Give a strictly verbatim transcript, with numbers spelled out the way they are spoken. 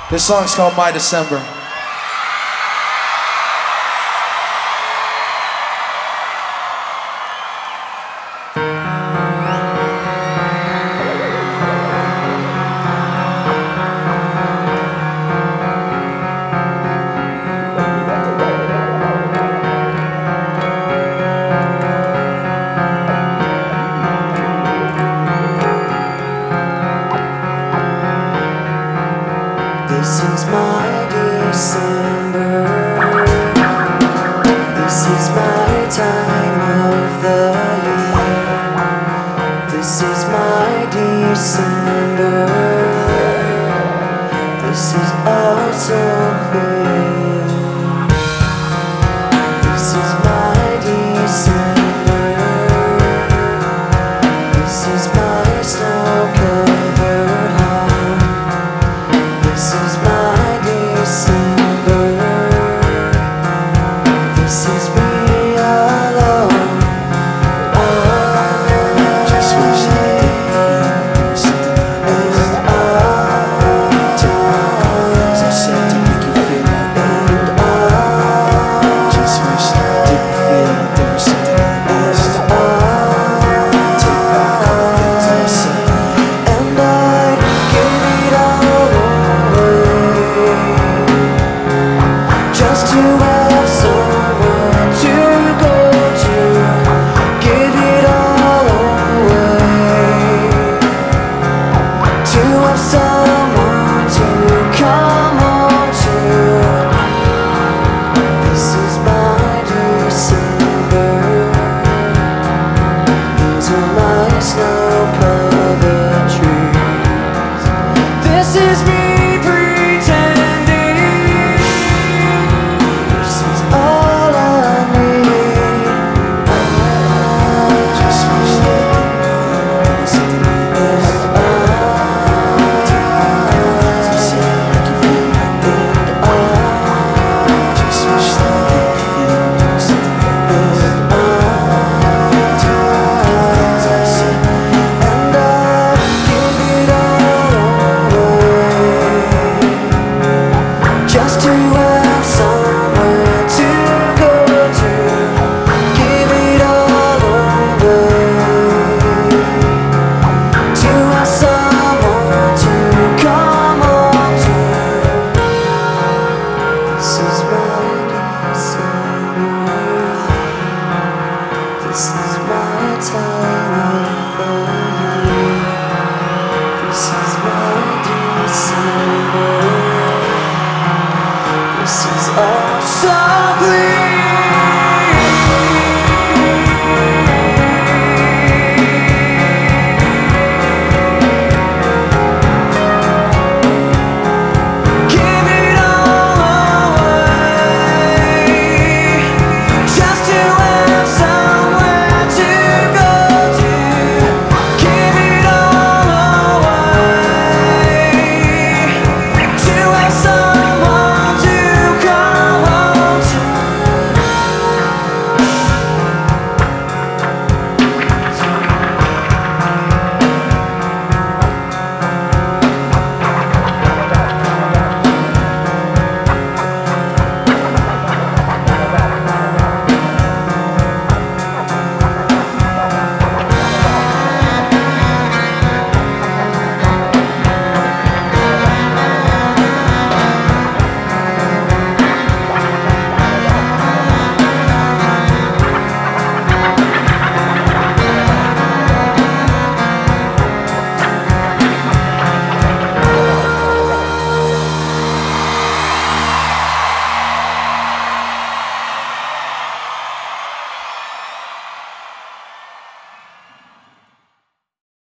This song's called My December. This is my December. This is my time of the year. This is my December. This is all so clear. This is my December. This is my snow-covered home. This is my December. This is me alone. Oh, Just wish I didn't feel something I missed. Take back all the things I said to make you feel like that. Just wish I didn't feel like there was something I missed. Take back all the things I said. and I'd give it all away just to have somewhere to go to. Give it all away to have someone to come home to. This is my December. These are my snow-covered trees. This is me.